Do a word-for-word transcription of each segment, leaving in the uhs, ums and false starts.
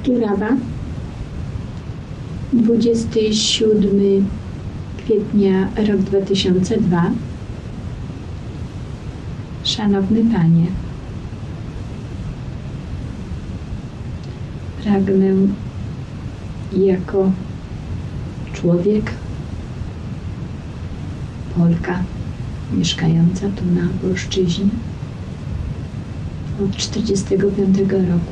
Jurawa, dwudziestego siódmego kwietnia rok dwa tysiące drugi. Szanowny Panie, pragnę jako człowiek, Polka mieszkająca tu na Polszczyźnie od czterdziestego piątego roku,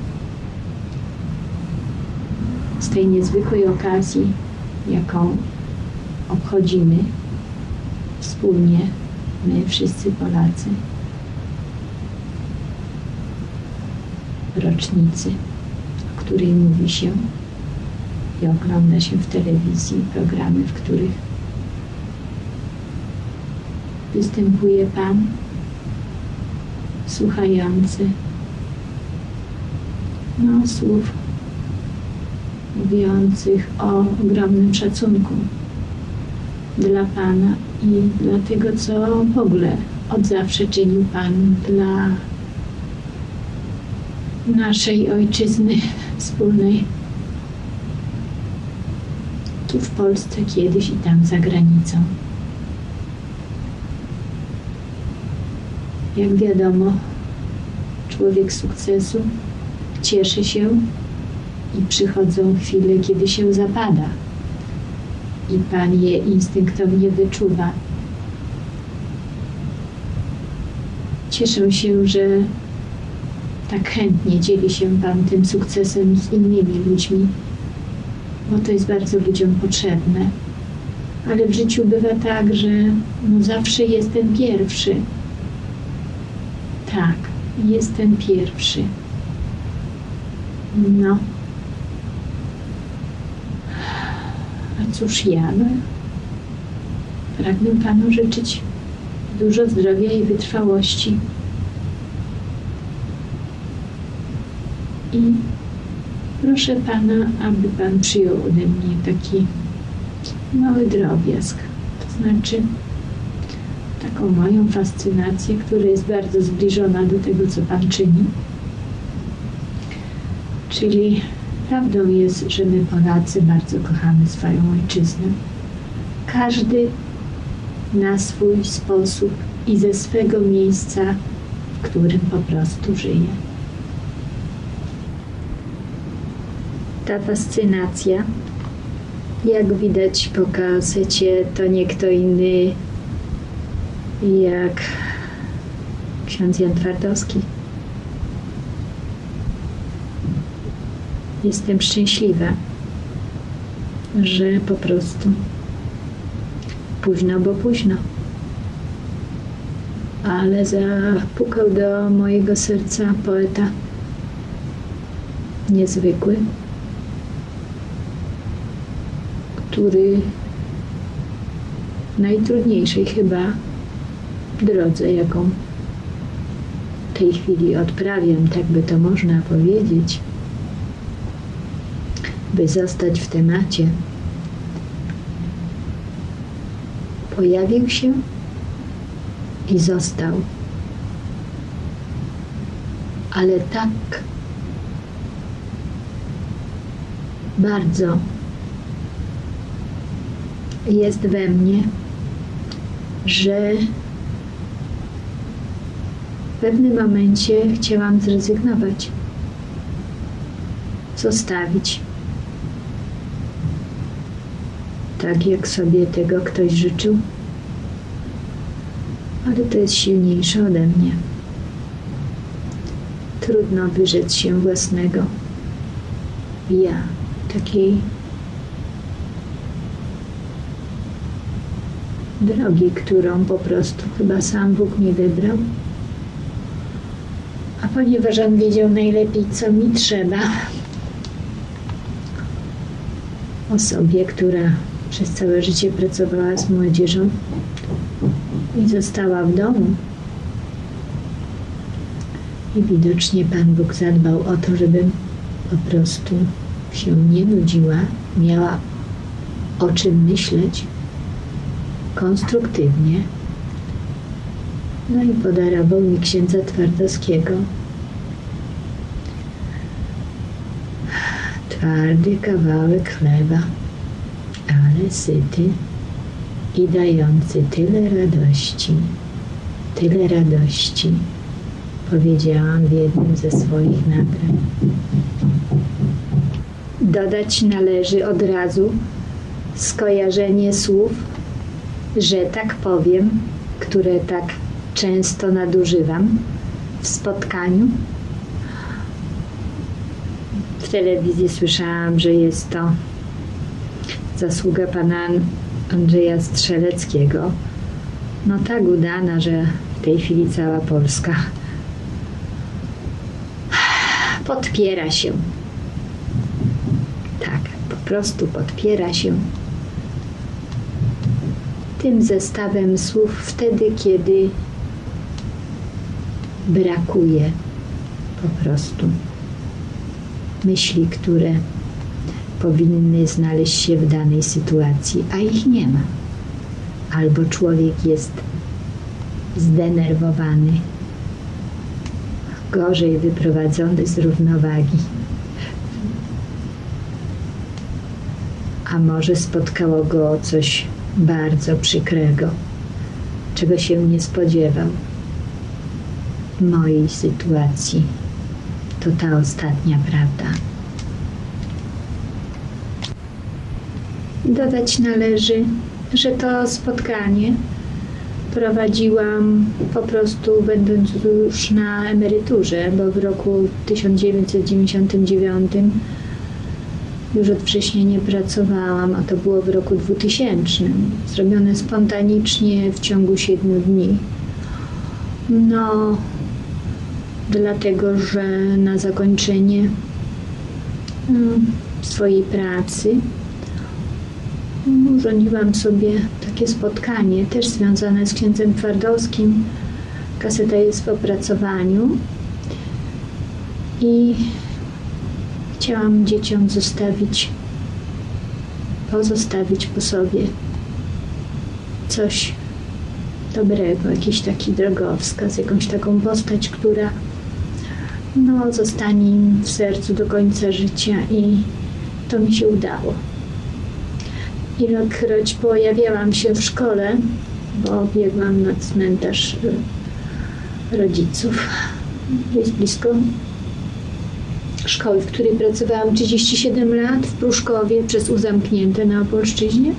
z tej niezwykłej okazji, jaką obchodzimy wspólnie my wszyscy Polacy, rocznicy, o której mówi się i ogląda się w telewizji programy, w których występuje Pan słuchający no, słów mówiących o ogromnym szacunku dla Pana i dla tego, co w ogóle od zawsze czynił Pan dla naszej ojczyzny wspólnej, tu w Polsce kiedyś i tam za granicą. Jak wiadomo, człowiek sukcesu cieszy się i przychodzą chwile, kiedy się zapada i Pan je instynktownie wyczuwa. Cieszę się, że tak chętnie dzieli się Pan tym sukcesem z innymi ludźmi, bo to jest bardzo ludziom potrzebne. Ale w życiu bywa tak, że no zawsze jest ten pierwszy. Tak, jest ten pierwszy. No. A cóż ja? No, pragnę Panu życzyć dużo zdrowia i wytrwałości. I proszę Pana, aby Pan przyjął ode mnie taki mały drobiazg. To znaczy taką moją fascynację, która jest bardzo zbliżona do tego, co Pan czyni. Czyli prawdą jest, że my Polacy bardzo kochamy swoją ojczyznę. Każdy na swój sposób i ze swego miejsca, w którym po prostu żyje. Ta fascynacja, jak widać po kasecie, to nie kto inny jak ksiądz Jan Twardowski. Jestem szczęśliwa, że po prostu późno, bo późno, ale zapukał do mojego serca poeta niezwykły, który w najtrudniejszej chyba drodze, jaką w tej chwili odprawiam, tak by to można powiedzieć, by zostać w temacie, pojawił się i został. Ale tak bardzo jest we mnie, że w pewnym momencie chciałam zrezygnować, zostawić. Tak jak sobie tego ktoś życzył, ale to jest silniejsze ode mnie. Trudno wyrzec się własnego ja, takiej drogi, którą po prostu chyba sam Bóg mi wybrał. A ponieważ On wiedział najlepiej, co mi trzeba, osobie, która przez całe życie pracowała z młodzieżą i została w domu. I widocznie Pan Bóg zadbał o to, żebym po prostu się nie nudziła, miała o czym myśleć konstruktywnie. No i podarował mi księdza Twardowskiego. Twardy kawałek chleba, ale syty i dający tyle radości, tyle radości, powiedziałam w jednym ze swoich nagrań. Dodać należy od razu skojarzenie słów, że tak powiem, które tak często nadużywam w spotkaniu. W telewizji słyszałam, że jest to zasługa pana Andrzeja Strzeleckiego. No tak udana, że w tej chwili cała Polska podpiera się. Tak, po prostu podpiera się tym zestawem słów wtedy, kiedy brakuje po prostu myśli, które powinny znaleźć się w danej sytuacji, a ich nie ma. Albo człowiek jest zdenerwowany, gorzej wyprowadzony z równowagi. A może spotkało go coś bardzo przykrego, czego się nie spodziewał. W mojej sytuacji to ta ostatnia prawda. Dodać należy, że to spotkanie prowadziłam po prostu będąc już na emeryturze, bo w roku tysiąc dziewięćset dziewięćdziesiątym dziewiątym już od września nie pracowałam, a to było w roku dwutysięcznym. Zrobione spontanicznie w ciągu siedmiu dni. No, dlatego, że na zakończenie swojej pracy urządziłam sobie takie spotkanie, też związane z księdzem Twardowskim. Kaseta jest w opracowaniu i chciałam dzieciom zostawić, pozostawić po sobie coś dobrego, jakiś taki drogowskaz, jakąś taką postać, która no, zostanie im w sercu do końca życia i to mi się udało. Ilekroć pojawiałam się w szkole, bo biegłam na cmentarz rodziców, jest blisko szkoły, w której pracowałam trzydzieści siedem lat w Pruszkowie, przez U zamknięte na Opolszczyźnie.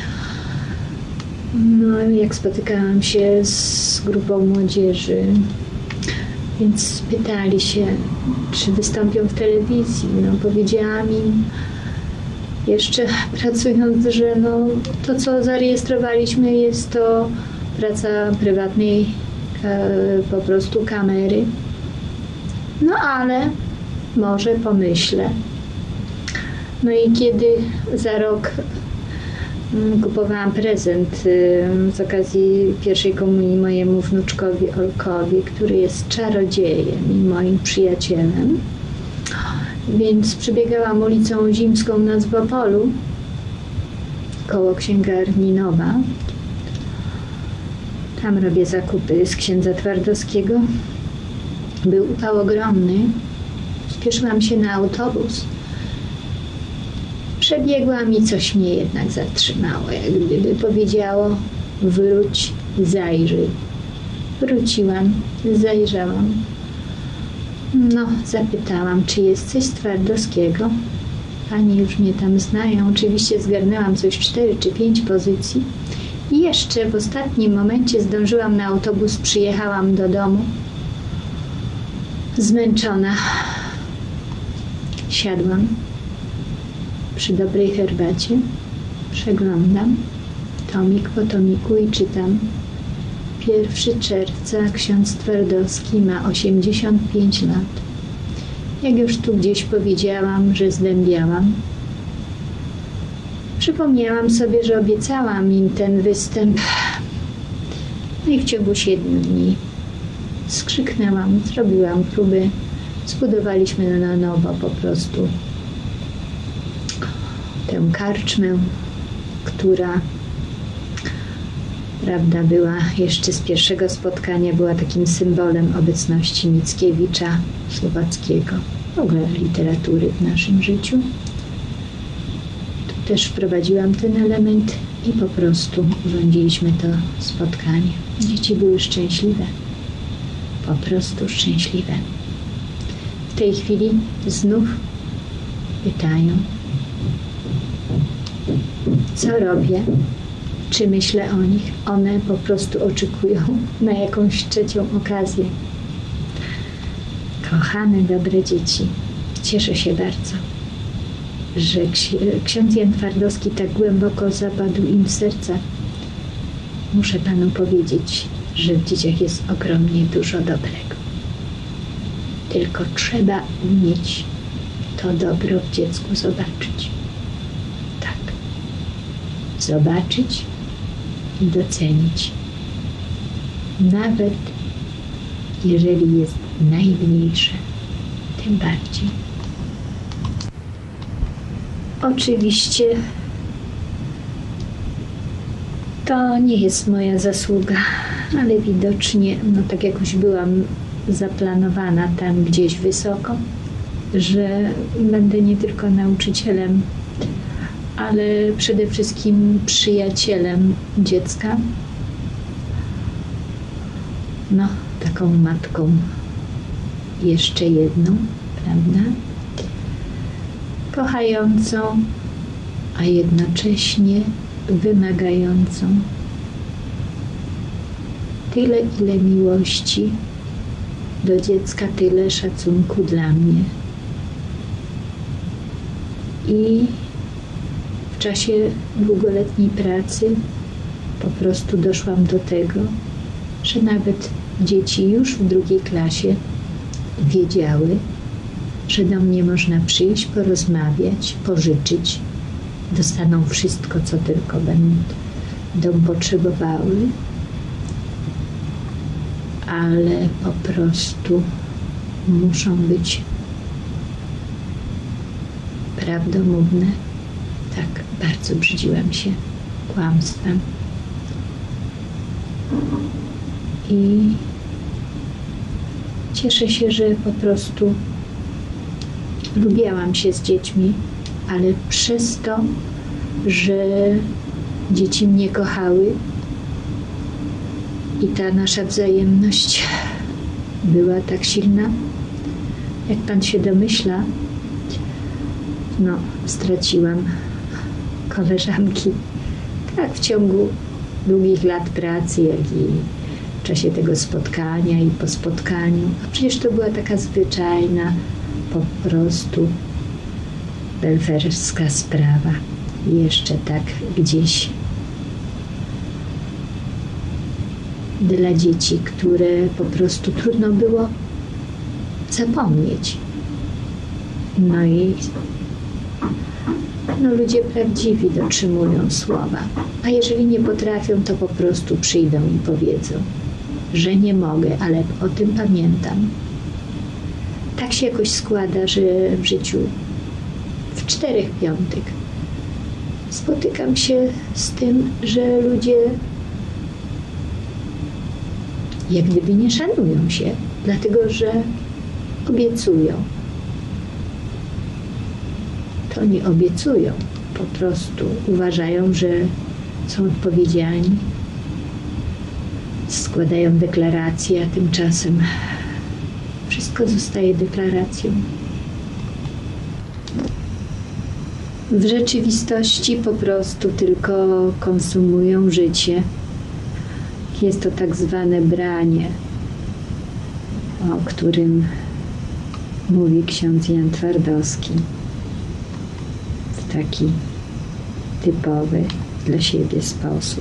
No jak spotykałam się z grupą młodzieży, więc pytali się, czy wystąpią w telewizji. No powiedziałam im jeszcze pracując, że no, to co zarejestrowaliśmy jest to praca prywatnej e, po prostu kamery. No ale może pomyślę. No i kiedy za rok kupowałam prezent z okazji pierwszej komunii mojemu wnuczkowi Olkowi, który jest czarodziejem i moim przyjacielem, więc przebiegałam ulicą Zimską na Zbopolu koło księgarni Nowa. Tam robię zakupy z księdza Twardowskiego. Był upał ogromny. Spieszyłam się na autobus. Przebiegłam i coś mnie jednak zatrzymało, jak gdyby powiedziało: wróć, zajrzyj. Wróciłam, zajrzałam. No, zapytałam, czy jest coś z Twardowskiego. Pani już mnie tam znają. Oczywiście zgarnęłam coś cztery czy pięć pozycji. I jeszcze w ostatnim momencie zdążyłam na autobus, przyjechałam do domu. Zmęczona. Siadłam przy dobrej herbacie, przeglądam tomik po tomiku i czytam: pierwszego czerwca ksiądz Twardowski ma osiemdziesiąt pięć lat. Jak już tu gdzieś powiedziałam, że zdębiałam, przypomniałam sobie, że obiecałam im ten występ. No i w ciągu siedmiu dni skrzyknęłam, zrobiłam próby, zbudowaliśmy na nowo po prostu tę karczmę, która, prawda, była jeszcze z pierwszego spotkania, była takim symbolem obecności Mickiewicza, Słowackiego, w ogóle literatury w naszym życiu. też wprowadziłam ten element i po prostu urządziliśmy to spotkanie. Dzieci były szczęśliwe. Po prostu szczęśliwe. W tej chwili znów pytają, co robię, czy myślę o nich. One po prostu oczekują na jakąś trzecią okazję. Kochane, dobre dzieci, cieszę się bardzo, że ksiądz Jan Twardowski tak głęboko zapadł im w serca. Muszę Panu powiedzieć, że w dzieciach jest ogromnie dużo dobrego. Tylko trzeba umieć to dobro w dziecku zobaczyć. Tak. Zobaczyć i docenić. Nawet jeżeli jest najmniejsze, tym bardziej. Oczywiście to nie jest moja zasługa, ale widocznie, no tak jakoś byłam zaplanowana tam gdzieś wysoko, że będę nie tylko nauczycielem, ale przede wszystkim przyjacielem dziecka. No, taką matką jeszcze jedną, prawda? Kochającą, a jednocześnie wymagającą tyle, ile miłości do dziecka, tyle szacunku dla mnie. I w czasie długoletniej pracy po prostu doszłam do tego, że nawet dzieci już w drugiej klasie wiedziały, że do mnie można przyjść, porozmawiać, pożyczyć. Dostaną wszystko, co tylko będą potrzebowały, ale po prostu muszą być prawdomówne. Tak, bardzo brzydziłam się kłamstwem. I cieszę się, że po prostu lubiałam się z dziećmi, ale przez to, że dzieci mnie kochały i ta nasza wzajemność była tak silna, jak Pan się domyśla, no, straciłam koleżanki tak w ciągu długich lat pracy, jak i w czasie tego spotkania i po spotkaniu. A przecież to była taka zwyczajna, po prostu belferska sprawa. I jeszcze tak gdzieś dla dzieci, które po prostu trudno było zapomnieć. No i no ludzie prawdziwi dotrzymują słowa. A jeżeli nie potrafią, to po prostu przyjdą i powiedzą, że nie mogę, ale o tym pamiętam. Tak się jakoś składa, że w życiu w czterech piątek spotykam się z tym, że ludzie jak gdyby nie szanują się, dlatego że obiecują. To nie obiecują, po prostu uważają, że są odpowiedzialni, składają deklaracje, a tymczasem wszystko zostaje deklaracją. W rzeczywistości po prostu tylko konsumują życie. Jest to tak zwane branie, o którym mówi ksiądz Jan Twardowski w taki typowy dla siebie sposób.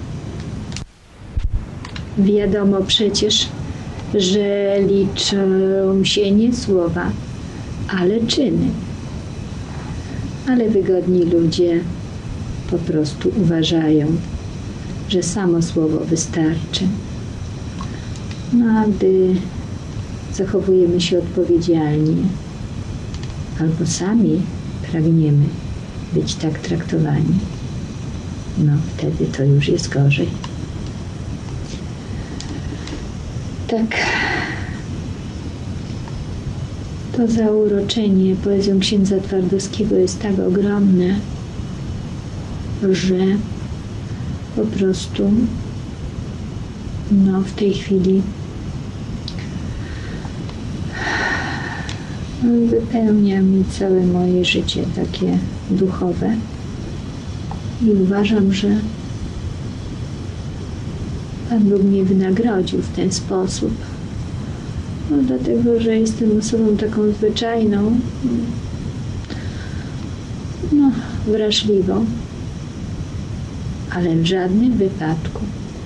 Wiadomo przecież, że liczą się nie słowa, ale czyny. Ale wygodni ludzie po prostu uważają, że samo słowo wystarczy. No a gdy zachowujemy się odpowiedzialnie, albo sami pragniemy być tak traktowani, no wtedy to już jest gorzej. Tak, to zauroczenie poezją księdza Twardowskiego jest tak ogromne, że po prostu no w tej chwili wypełnia mi całe moje życie takie duchowe i uważam, że Pan Bóg mnie wynagrodził w ten sposób. No, dlatego, że jestem osobą taką zwyczajną, no, wrażliwą, ale w żadnym wypadku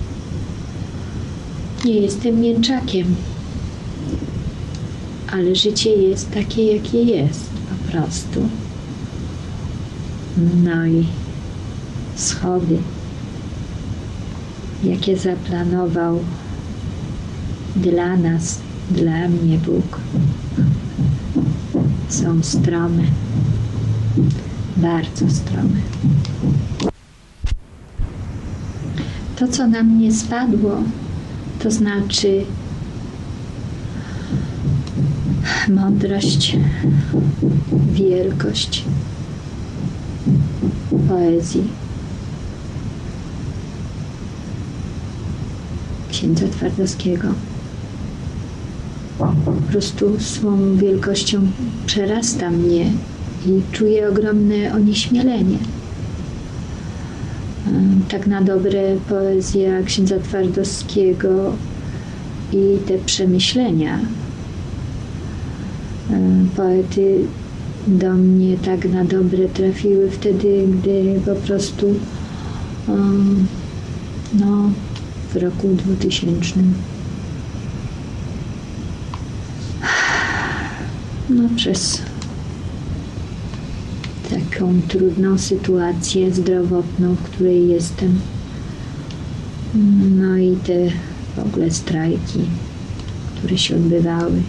nie jestem mięczakiem. Ale życie jest takie, jakie jest, po prostu. No i schody, jakie zaplanował dla nas, dla mnie Bóg, są strome, bardzo strome. To, co na mnie spadło, to znaczy mądrość, wielkość poezji księdza Twardowskiego. Po prostu swą wielkością przerasta mnie i czuję ogromne onieśmielenie. Tak na dobre poezja księdza Twardowskiego i te przemyślenia poety do mnie tak na dobre trafiły wtedy, gdy po prostu um, no, w roku dwutysięcznym no, przez taką trudną sytuację zdrowotną, w której jestem, no i te w ogóle strajki, które się odbywały,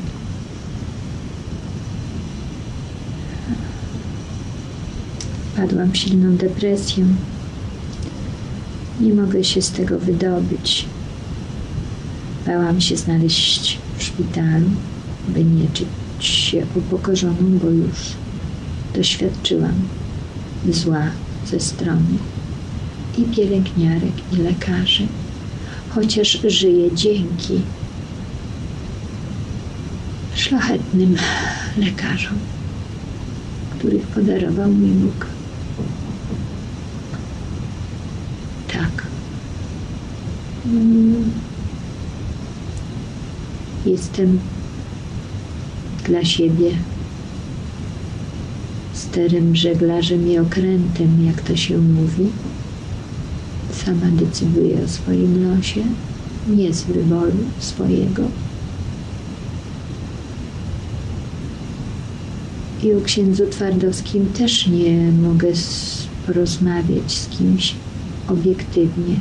wpadłam w silną depresję. Nie mogę się z tego wydobyć. Bałam się znaleźć w szpitalu, by nie czuć się upokorzoną, bo już doświadczyłam zła ze strony i pielęgniarek, i lekarzy, chociaż żyję dzięki szlachetnym lekarzom, których podarował mi Bóg. Tak. Jestem dla siebie sterem, żeglarzem i okrętem, jak to się mówi. Sama decyduję o swoim losie, nie z wyboru swojego. I o księdzu Twardowskim też nie mogę porozmawiać z kimś obiektywnie.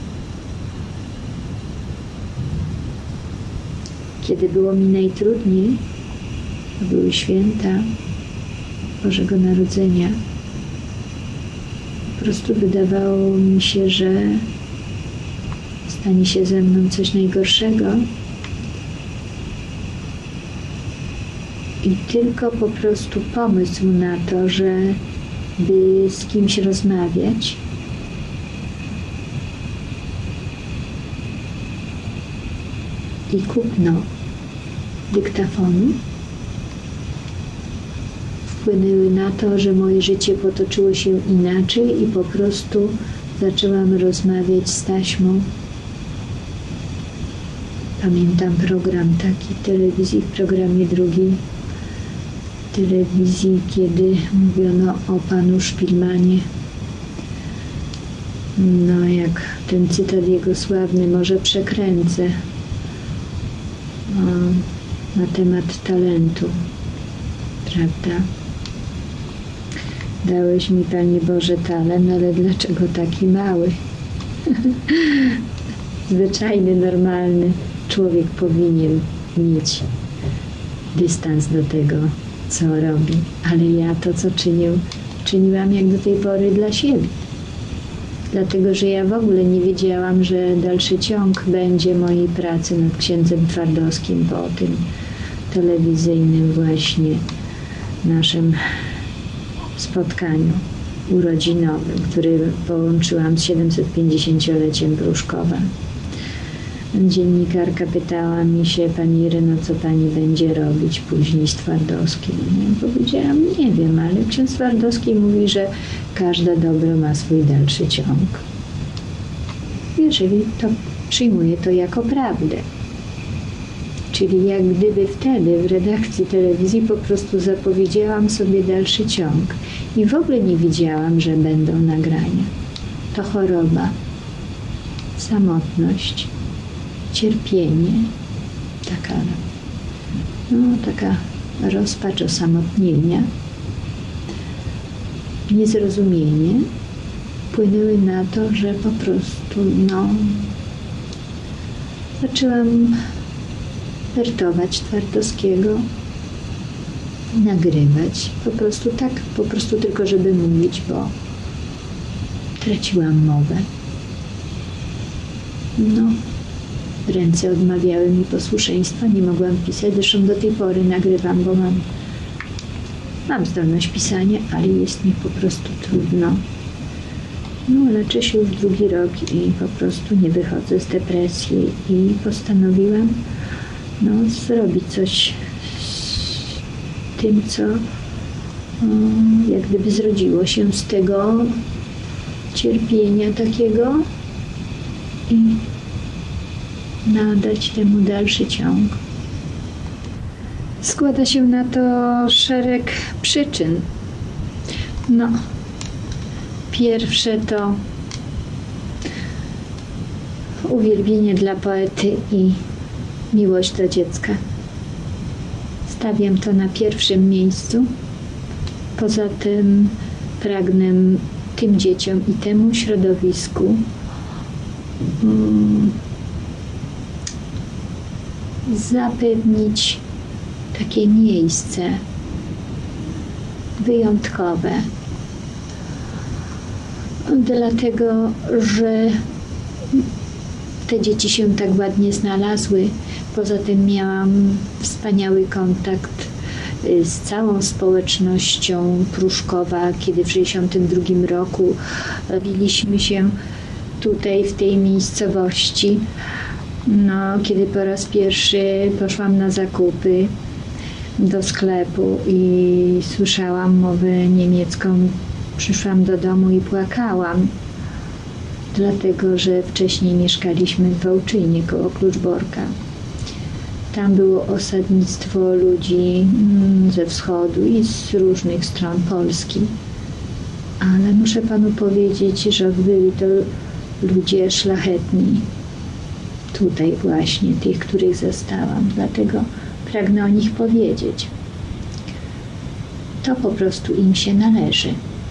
Kiedy było mi najtrudniej, to były święta Bożego Narodzenia, po prostu wydawało mi się, że stanie się ze mną coś najgorszego i tylko po prostu pomysł na to, że by z kimś rozmawiać, i kupno dyktafonu wpłynęły na to, że moje życie potoczyło się inaczej i po prostu zaczęłam rozmawiać z taśmą. Pamiętam program taki telewizji, w programie drugim telewizji, kiedy mówiono o panu Szpilmanie. No jak ten cytat jego sławny, może przekręcę, na temat talentu, prawda? Dałeś mi, Panie Boże, talent, ale dlaczego taki mały? Zwyczajny, normalny człowiek powinien mieć dystans do tego, co robi, ale ja to, co czynił, czyniłam jak do tej pory dla siebie. Dlatego, że ja w ogóle nie wiedziałam, że dalszy ciąg będzie mojej pracy nad księdzem Twardowskim po tym telewizyjnym właśnie naszym spotkaniu. urodzinowym, który połączyłam z siedemsetpięćdziesięcioleciem Pruszkowa. Dziennikarka pytała mi się: pani Ireno, co pani będzie robić później z Twardowskim? Ja powiedziałam: nie wiem, ale ksiądz Twardowski mówi, że każde dobro ma swój dalszy ciąg. Jeżeli to przyjmuję to jako prawdę. Czyli jak gdyby wtedy w redakcji telewizji po prostu zapowiedziałam sobie dalszy ciąg i w ogóle nie widziałam, że będą nagrania. To choroba, samotność, cierpienie, taka, no, taka rozpacz osamotnienia, niezrozumienie wpłynęły na to, że po prostu no, zaczęłam wertować Twardowskiego, nagrywać, po prostu tak, po prostu tylko żeby mówić, bo traciłam mowę. No, ręce odmawiały mi posłuszeństwa, nie mogłam pisać, zresztą do tej pory nagrywam, bo mam, mam zdolność pisania, ale jest mi po prostu trudno. No, leczę się już drugi rok i po prostu nie wychodzę z depresji i postanowiłam no, zrobić coś z tym, co um, jak gdyby zrodziło się z tego cierpienia takiego i nadać temu dalszy ciąg. Składa się na to szereg przyczyn. No, pierwsze to uwielbienie dla poety i miłość do dziecka. Stawiam to na pierwszym miejscu. Poza tym pragnę tym dzieciom i temu środowisku um, zapewnić takie miejsce wyjątkowe. Dlatego, że te dzieci się tak ładnie znalazły. Poza tym miałam wspaniały kontakt z całą społecznością Pruszkowa, kiedy w sześćdziesiątym drugim roku bawiliśmy się tutaj w tej miejscowości. No, kiedy po raz pierwszy poszłam na zakupy do sklepu i słyszałam mowę niemiecką, przyszłam do domu i płakałam, dlatego że wcześniej mieszkaliśmy w Wołczynie koło Kluczborka. Tam było osadnictwo ludzi ze wschodu i z różnych stron Polski. Ale muszę panu powiedzieć, że byli to ludzie szlachetni. Tutaj właśnie, tych, których zastałam. Dlatego pragnę o nich powiedzieć. To po prostu im się należy.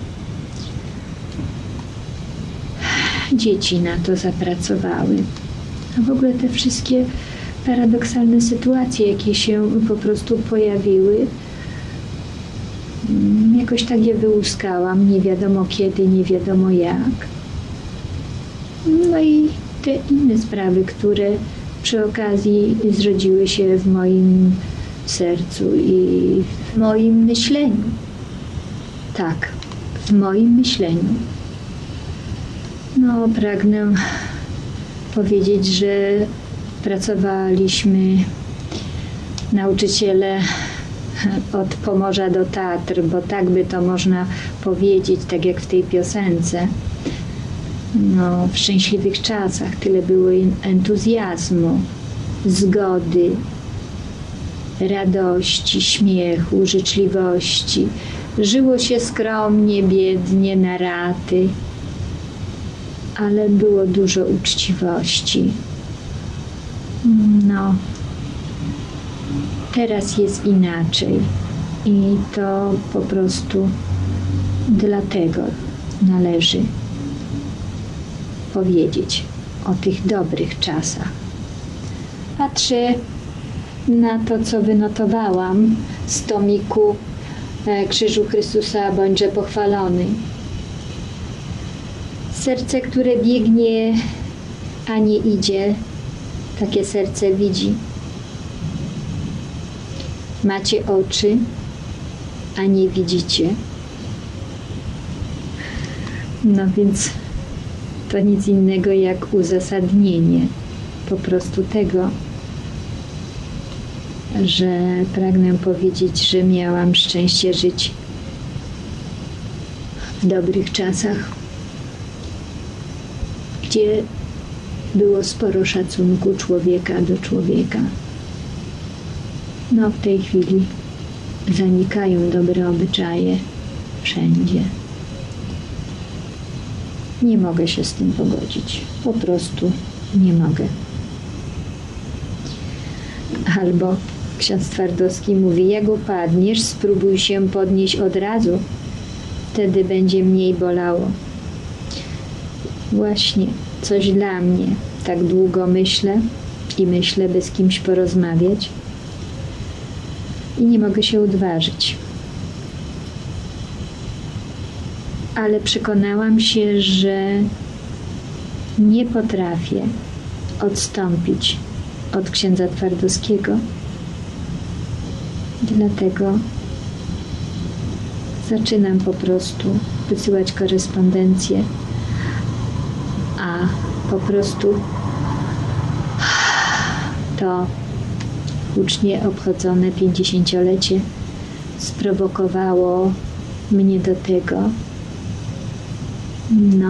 Dzieci na to zapracowały. A w ogóle te wszystkie paradoksalne sytuacje, jakie się po prostu pojawiły, jakoś tak je wyłuskałam, nie wiadomo kiedy, nie wiadomo jak. No i te inne sprawy, które przy okazji zrodziły się w moim sercu i w moim myśleniu. Tak, w moim myśleniu. No, pragnę powiedzieć, że pracowaliśmy nauczyciele od Pomorza do Tatr, bo tak by to można powiedzieć, tak jak w tej piosence. No, w szczęśliwych czasach tyle było entuzjazmu, zgody, radości, śmiechu, życzliwości. Żyło się skromnie, biednie, na raty, ale było dużo uczciwości. No, teraz jest inaczej i to po prostu dlatego należy powiedzieć o tych dobrych czasach. Patrzę na to, co wynotowałam z tomiku Krzyżu Chrystusa bądźże pochwalony. Serce, które biegnie, a nie idzie, takie serce widzi. Macie oczy, a nie widzicie. No więc to nic innego jak uzasadnienie po prostu tego, że pragnę powiedzieć, że miałam szczęście żyć w dobrych czasach, gdzie było sporo szacunku człowieka do człowieka. No w tej chwili zanikają dobre obyczaje wszędzie. Nie mogę się z tym pogodzić. Po prostu nie mogę. Albo ksiądz Twardowski mówi, jak upadniesz, spróbuj się podnieść od razu. Wtedy będzie mniej bolało. Właśnie, coś dla mnie. Tak długo myślę i myślę, by z kimś porozmawiać. I nie mogę się odważyć. Ale przekonałam się, że nie potrafię odstąpić od księdza Twardowskiego. Dlatego zaczynam po prostu wysyłać korespondencję, a po prostu to hucznie obchodzone pięćdziesięciolecie sprowokowało mnie do tego, no,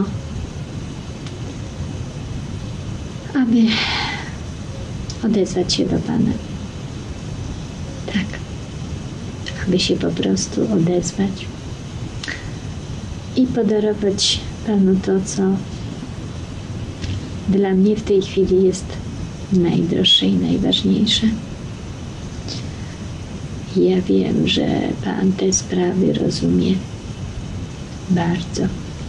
aby odezwać się do Pana. Tak, aby się po prostu odezwać i podarować Panu to, co dla mnie w tej chwili jest najdroższe i najważniejsze. Ja wiem, że Pan te sprawy rozumie bardzo.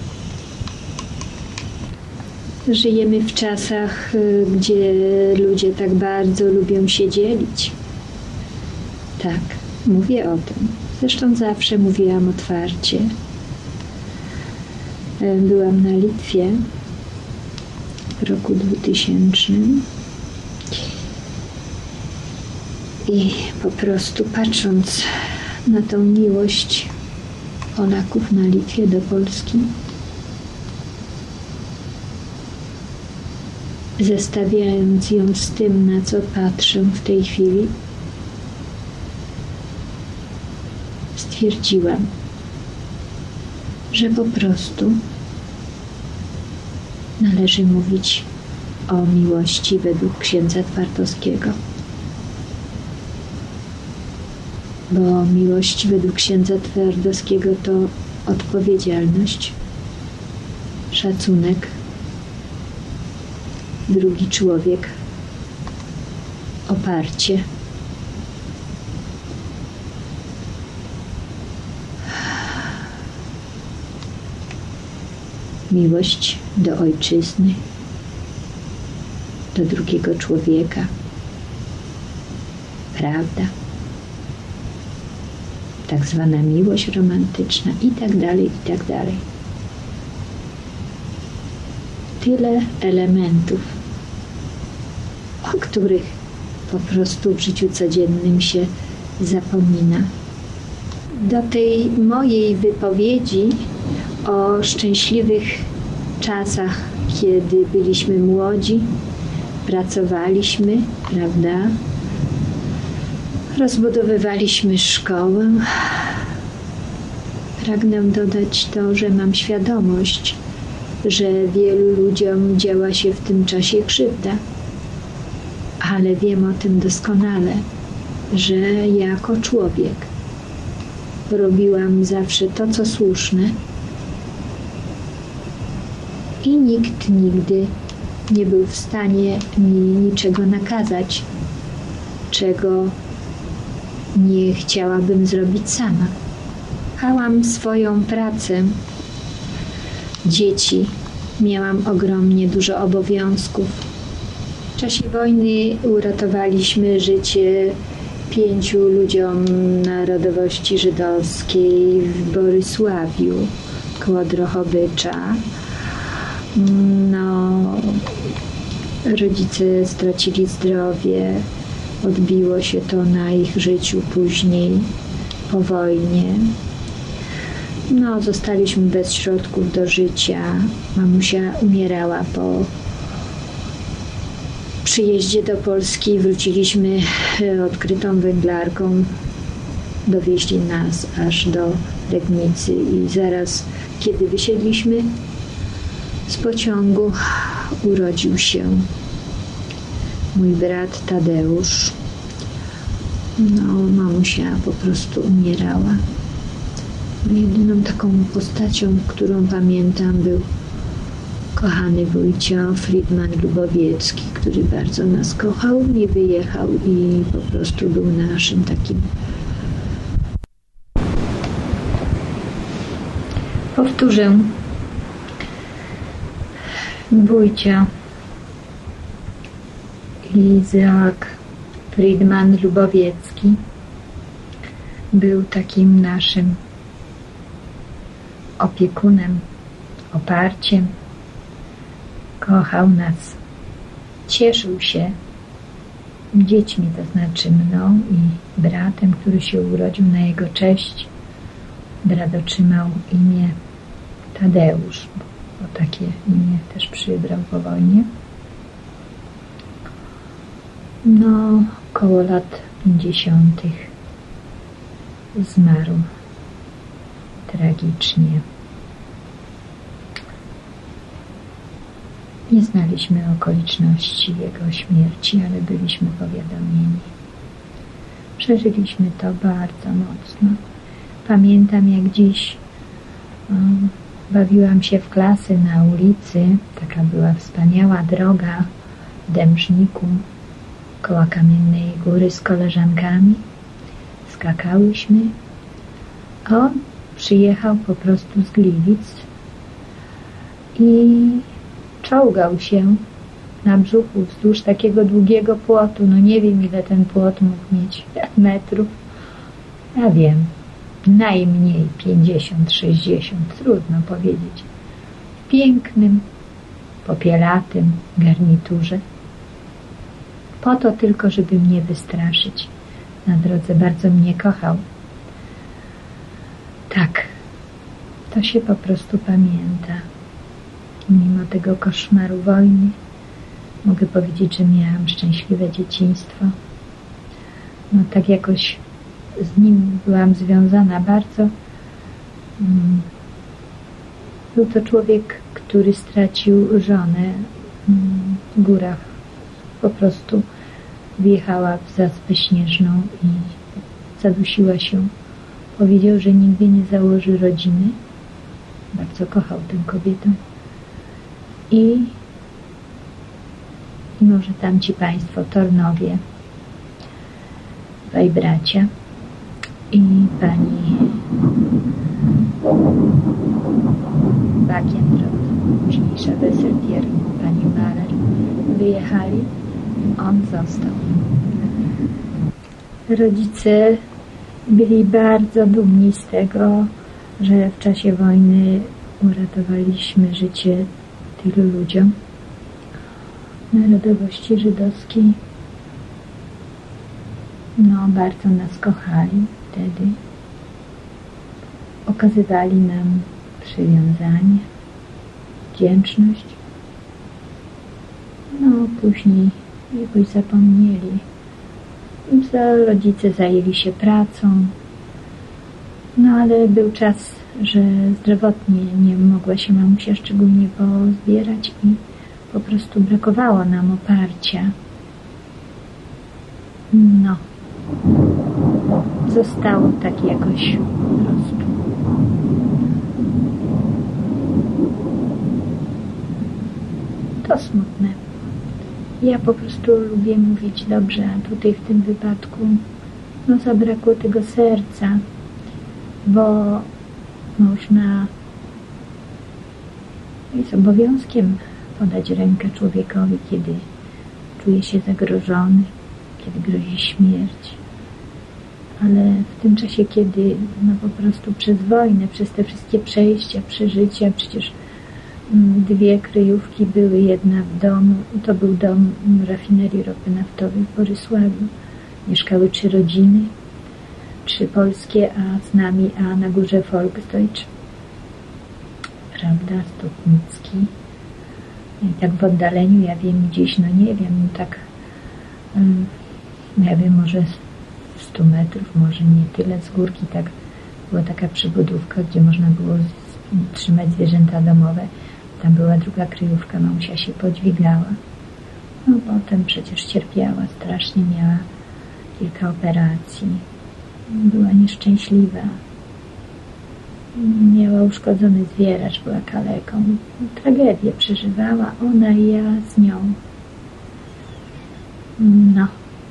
Żyjemy w czasach, gdzie ludzie tak bardzo lubią się dzielić. Tak, mówię o tym. Zresztą zawsze mówiłam otwarcie. Byłam na Litwie w roku dwutysięcznym i po prostu patrząc na tą miłość Polaków na Litwie do Polski, zestawiając ją z tym, na co patrzę w tej chwili, stwierdziłam, że po prostu należy mówić o miłości według księdza Twardowskiego. Bo miłość według księdza Twardowskiego to odpowiedzialność, szacunek, drugi człowiek, oparcie. Miłość do ojczyzny, do drugiego człowieka, prawda, tak zwana miłość romantyczna i tak dalej, i tak dalej. Tyle elementów, o których po prostu w życiu codziennym się zapomina. Do tej mojej wypowiedzi o szczęśliwych czasach, kiedy byliśmy młodzi, pracowaliśmy, prawda? Rozbudowywaliśmy szkołę. Pragnę dodać to, że mam świadomość, że wielu ludziom działa się w tym czasie krzywda, ale wiem o tym doskonale, że jako człowiek robiłam zawsze to, co słuszne i nikt nigdy nie był w stanie mi niczego nakazać, czego nie chciałabym zrobić sama. Kochałam swoją pracę, dzieci, miałam ogromnie dużo obowiązków. W czasie wojny uratowaliśmy życie pięciu ludziom narodowości żydowskiej w Borysławiu koło Drohobycza. No, rodzice stracili zdrowie, odbiło się to na ich życiu później, po wojnie. No, zostaliśmy bez środków do życia. Mamusia umierała po przyjeździe do Polski. Wróciliśmy odkrytą węglarką. Dowieźli nas aż do Legnicy i zaraz, kiedy wysiedliśmy z pociągu, urodził się mój brat Tadeusz. No, mamusia po prostu umierała. Jedyną taką postacią, którą pamiętam, był kochany wujcio Friedman Lubowiecki, który bardzo nas kochał, nie wyjechał i po prostu był naszym takim. Powtórzę. Wujcio Izaak Friedman Lubowiecki był takim naszym opiekunem, oparciem. Kochał nas, cieszył się dziećmi, to znaczy mną i bratem, który się urodził na jego cześć. Brat otrzymał imię Tadeusz, bo takie imię też przybrał po wojnie. No, koło lat pięćdziesiątych zmarł tragicznie. Nie znaliśmy okoliczności jego śmierci, ale byliśmy powiadomieni. Przeżyliśmy to bardzo mocno. Pamiętam, jak dziś um, bawiłam się w klasy na ulicy. Taka była wspaniała droga w Dębrzniku koło Kamiennej Góry z koleżankami. Skakałyśmy. On przyjechał po prostu z Gliwic i czołgał się na brzuchu wzdłuż takiego długiego płotu. No nie wiem, ile ten płot mógł mieć metrów. Ja wiem, najmniej pięćdziesiąt sześćdziesiąt, trudno powiedzieć. W pięknym, popielatym garniturze. Po to tylko, żeby mnie wystraszyć na drodze. Bardzo mnie kochał. Tak, to się po prostu pamięta. Mimo tego koszmaru wojny mogę powiedzieć, że miałam szczęśliwe dzieciństwo. No tak jakoś z nim byłam związana bardzo. Był to człowiek, który stracił żonę w górach. Po prostu wjechała w Zaspę Śnieżną i zadusiła się. Powiedział, że nigdy nie założy rodziny. Bardzo kochał tę kobietę. I, i może tamci państwo, Tornowie, dwaj bracia i pani Bakienrod, późniejsza Weseltier, pani Maler, wyjechali, on został. Rodzice byli bardzo dumni z tego, że w czasie wojny uratowaliśmy życie tylu ludziom narodowości żydowskiej. No, bardzo nas kochali wtedy. Okazywali nam przywiązanie, wdzięczność. No, później jakoś zapomnieli. Rodzice zajęli się pracą. No, ale był czas, że zdrowotnie nie mogła się mamusia szczególnie pozbierać i po prostu brakowało nam oparcia. No, zostało tak jakoś po prostu. To smutne. Ja po prostu lubię mówić dobrze, a tutaj w tym wypadku no zabrakło tego serca, bo można, jest obowiązkiem podać rękę człowiekowi, kiedy czuje się zagrożony, kiedy grozi śmierć. Ale w tym czasie, kiedy no po prostu przez wojnę, przez te wszystkie przejścia, przeżycia, przecież dwie kryjówki były, jedna w domu, to był dom rafinerii ropy naftowej w Borysławiu. Mieszkały trzy rodziny, trzy polskie, a z nami, a na górze Volksdeutsch. prawda, Stopnicki. I tak w oddaleniu, ja wiem, gdzieś, no nie wiem, tak, um, ja wiem, może sto metrów, może nie tyle z górki, tak, była taka przybudówka, gdzie można było trzymać zwierzęta domowe. Tam była druga kryjówka, mamusia się podźwigała. No potem przecież cierpiała strasznie, miała kilka operacji. Była nieszczęśliwa. Miała uszkodzony zwieracz, była kaleką. Tragedię przeżywała, ona i ja z nią. No.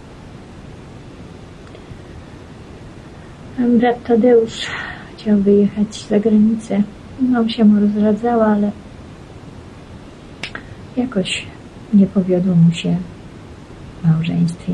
Brat Tadeusz chciał wyjechać za granicę. No się mu rozradzała, ale jakoś nie powiodło mu się w małżeństwie.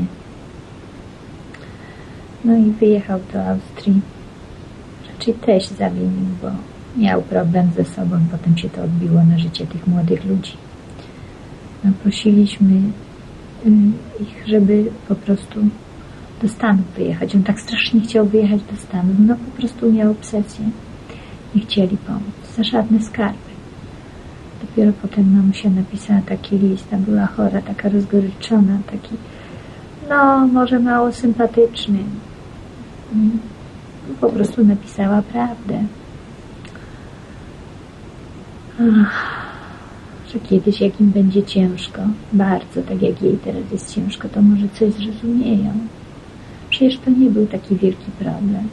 No i wyjechał do Austrii. Raczej też zawinił, bo miał problem ze sobą. Potem się to odbiło na życie tych młodych ludzi. No, prosiliśmy ich, żeby po prostu do Stanów wyjechać. On tak strasznie chciał wyjechać do Stanów. No po prostu miał obsesję. Nie chcieli pomóc. Za żadne skarby. Dopiero potem mamusia napisała taki list. Ta była chora, taka rozgoryczona, taki no może mało sympatyczny. Po prostu napisała prawdę. Ach, że kiedyś jak im będzie ciężko, bardzo, tak jak jej teraz jest ciężko, to może coś zrozumieją. Przecież to nie był taki wielki problem.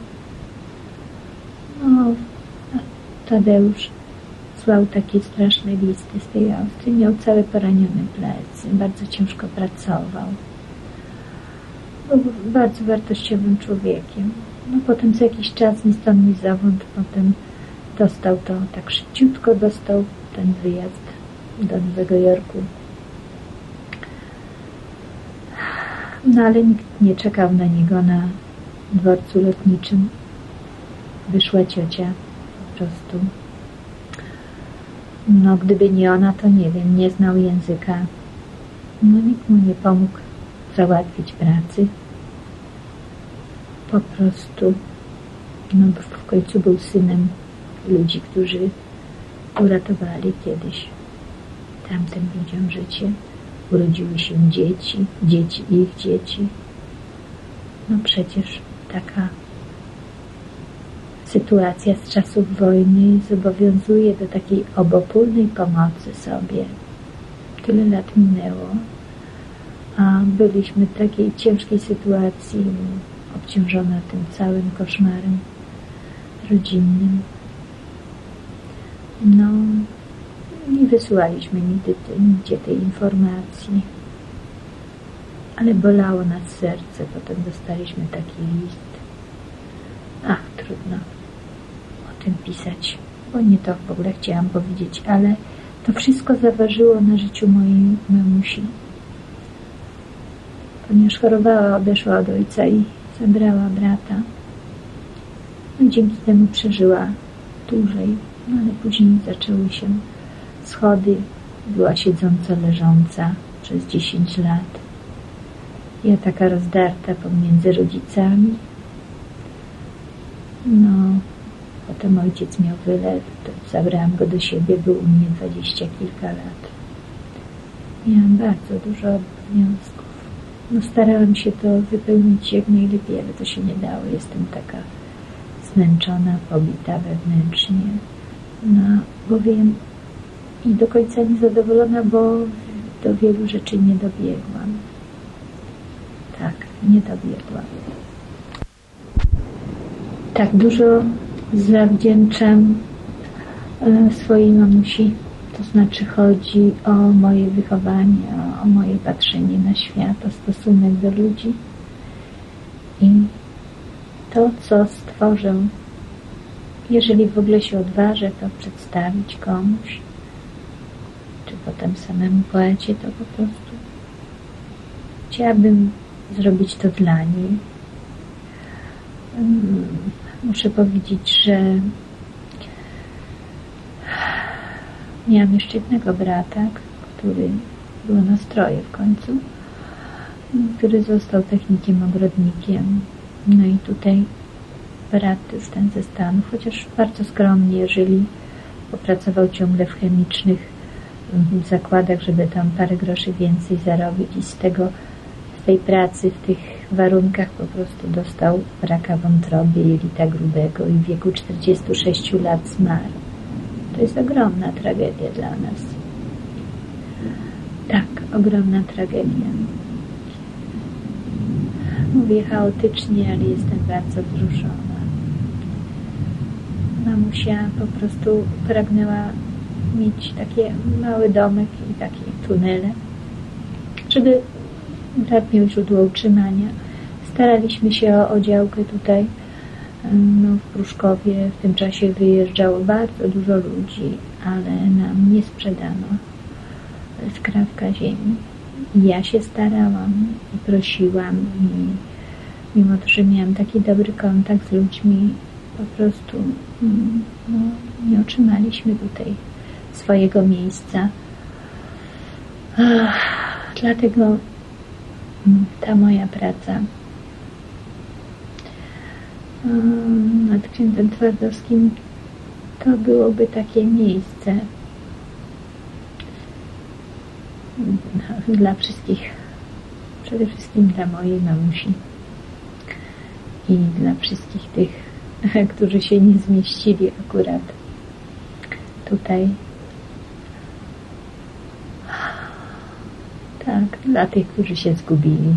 No, Tadeusz słał takie straszne listy z tej Austrii. Miał całe poranione plecy, bardzo ciężko pracował. Był bardzo wartościowym człowiekiem. No potem za jakiś czas ni stąd, ni zowąd, potem dostał to, tak szybciutko dostał ten wyjazd do Nowego Jorku. No ale nikt nie czekał na niego na dworcu lotniczym. Wyszła ciocia po prostu. No gdyby nie ona, to nie wiem, nie znał języka. No nikt mu nie pomógł załatwić pracy. Po prostu, no bo w końcu był synem ludzi, którzy uratowali kiedyś tamtym ludziom życie. Urodziły się dzieci, dzieci ich dzieci. No przecież taka sytuacja z czasów wojny zobowiązuje do takiej obopólnej pomocy sobie. Tyle lat minęło, a byliśmy w takiej ciężkiej sytuacji, obciążona tym całym koszmarem rodzinnym. No, nie wysyłaliśmy nigdy, nigdzie tej informacji, ale bolało nas serce. Potem dostaliśmy taki list. Ach, trudno o tym pisać, bo nie to w ogóle chciałam powiedzieć, ale to wszystko zaważyło na życiu mojej mamusi. Ponieważ chorowała, odeszła od ojca i zabrała brata. No i dzięki temu przeżyła dłużej, no ale później zaczęły się schody. Była siedząco leżąca przez dziesięć lat. Ja taka rozdarta pomiędzy rodzicami. No, potem ojciec miał wylew, to zabrałam go do siebie, był u mnie dwadzieścia kilka lat. Miałam bardzo dużo obowiązków. No, starałam się to wypełnić jak najlepiej, ale to się nie dało. Jestem taka zmęczona, pobita wewnętrznie. No, bowiem i do końca niezadowolona, bo do wielu rzeczy nie dobiegłam. Tak, nie dobiegłam. Tak dużo zawdzięczam swojej mamusi. To znaczy chodzi o moje wychowanie, o, o moje patrzenie na świat, o stosunek do ludzi. I to, co stworzę, jeżeli w ogóle się odważę to przedstawić komuś, czy potem samemu poecie, to po prostu chciałabym zrobić to dla niej. Muszę powiedzieć, że miałam jeszcze jednego brata, który był na stroje w końcu, który został technikiem ogrodnikiem. No i tutaj brat już ten ze Stanów, chociaż bardzo skromnie żyli, popracował ciągle w chemicznych w zakładach, żeby tam parę groszy więcej zarobić i z tego, z tej pracy w tych warunkach po prostu dostał raka wątroby jelita grubego i w wieku czterdziestu sześciu lat zmarł. To jest ogromna tragedia dla nas. Tak, ogromna tragedia. Mówię chaotycznie, ale jestem bardzo wzruszona. Mamusia po prostu pragnęła mieć taki mały domek i takie tunele, żeby brat miał źródło utrzymania. Staraliśmy się o, o działkę tutaj, no, w Pruszkowie. W tym czasie wyjeżdżało bardzo dużo ludzi, ale nam nie sprzedano skrawka ziemi. I ja się starałam i prosiłam i mimo to, że miałam taki dobry kontakt z ludźmi, po prostu no, nie otrzymaliśmy tutaj swojego miejsca. Ach, dlatego ta moja praca nad księdzem Twardowskim to byłoby takie miejsce dla wszystkich, przede wszystkim dla mojej mamusi i dla wszystkich tych, którzy się nie zmieścili akurat tutaj. Tak, dla tych, którzy się zgubili,